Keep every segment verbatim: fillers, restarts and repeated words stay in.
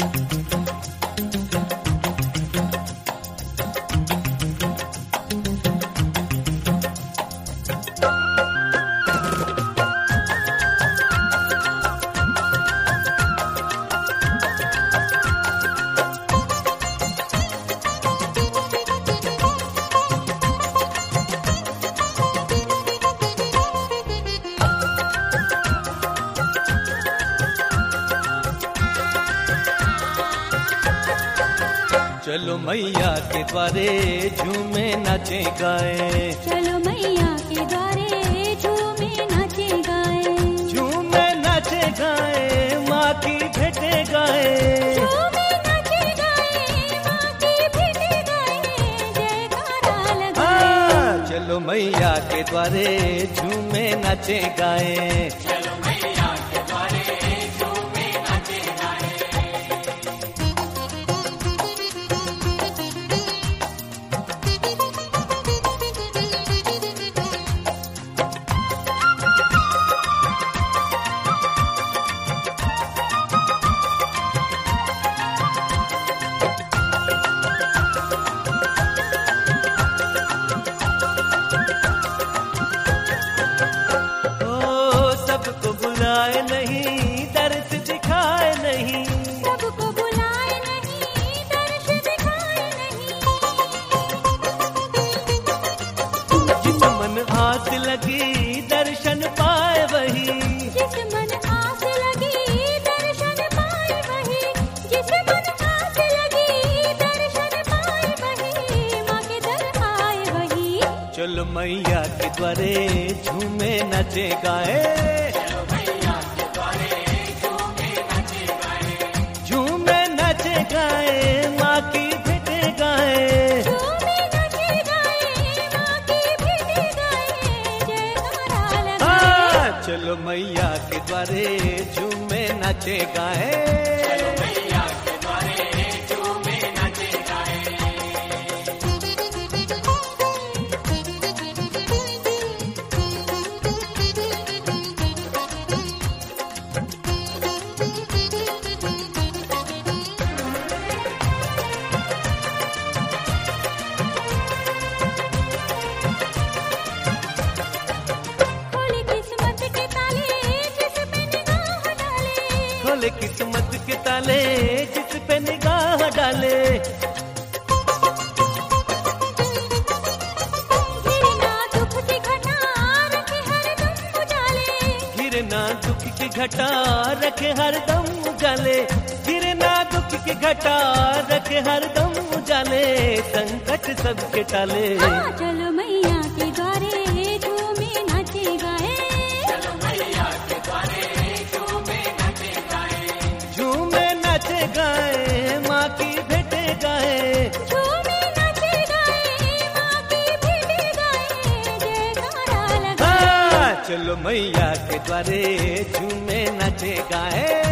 चलो मैया के द्वारे झूमे नाचे गाए, चलो मैया के द्वारे झूमे नाचे गाए, झूमे नाचे गाए माँ की भेंटे गाए, झूमे नाचे गाए माँ की भेंटे गाए, जयकारा लगाए। चलो मैया के द्वारे झूमे नाचे गाए, सबको बुलाए नहीं दर्श दिखाए नहीं, सबको बुलाए नहीं दर्श दिखाए नहीं, जिस मन आस लगी दर्शन पाए वही, जिस मन आस लगी दर्शन पाए वही, जिस मन आस लगी दर्शन पाए वही, माँ के दर आए वही। चलो मैया के द्वारे झूमे नाचे गाए, झूमे नाचे गाए माँ की भेंटे गाए, झूमे नाचे गाए माँ की भेंटे गाए, जयकारा लगाए। चलो मैया के द्वारे झूमे नाचे गाए, खोले किस्मत के ताले जिस पे निगाह डाले, घिरना दुख की घटा रखे हरदम उजाले, घिरना दुख की घटा रखे हरदम उजाले, घिरना दुख की घटा रखे हरदम उजाले, संकट सबके टाले। चलो मैया के द्वारे झूमे नाचे गाए, चलो मैया के द्वारे झूमे नाचे गाए, झूमे नाचे गाए माँ की भेंटे गाए, झूमे नाचे गाए माँ की भेंटे गाए, जयकारा लगाए। चलो मैया के द्वारे झूमे नाचे गाए,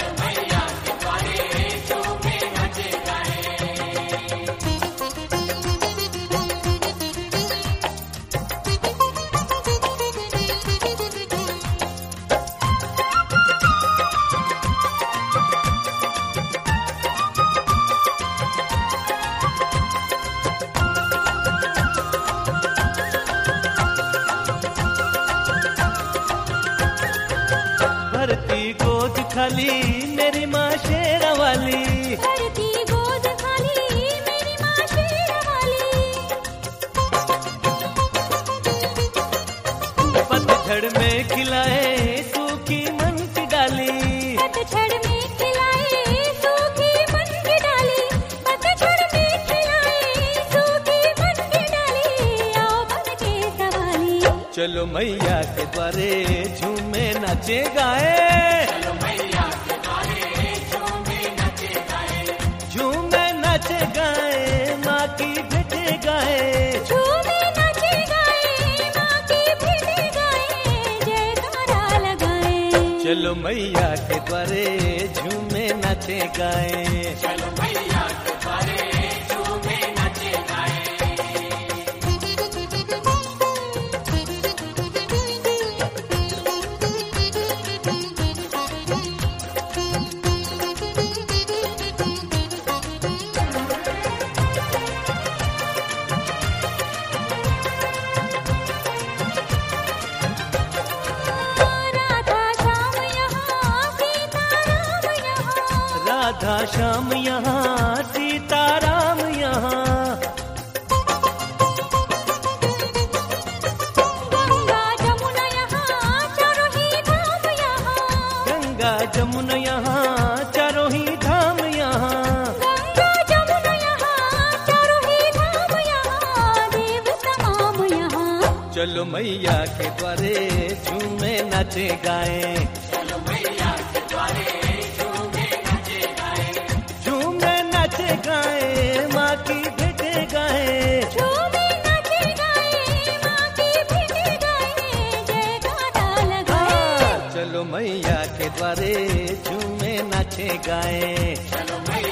भरती गोद खाली मेरी माँ शेरा वाली, भरती गोद खाली मेरी माँ शेरा वाली, पतझड़ में खिलाए सूखी मन की डाली, पतझड़ में खिलाए सूखी मन की डाली, पतझड़ में खिलाए सूखी मन की डाली, आओ बन के सवाली। चलो मैया के द्वारे झूमे नाचे गाए, चलो मैया के द्वारे झूमे नाचे गाए, झूमे नाचे गाए माँ की भेंटे गाए, झूमे नाचे गाए माँ की भेंटे गाए, जयकारा लगाए। चलो मैया के द्वारे झूमे नाचे गाए, चलो मैया के द्वारे झूमे नाचे गाए। राधा श्याम यहाँ, सीताराम यहाँ। गंगा जमुना यहाँ, चारों ही धाम यहाँ। गंगा जमुना यहाँ, चारों ही धाम यहाँ। गंगा जमुना यहाँ, चारों ही धाम यहाँ। देव तमाम यहाँ। चलो मैया के द्वारे झूमे नाचे गाए, झूमे नाचे गाए, माँ की भेंटे गाए। झूमे नाचे गाए, माँ की भेंटे गाए, जयकारा लगाए। चलो मैया के द्वारे झूमे नाचे गाए।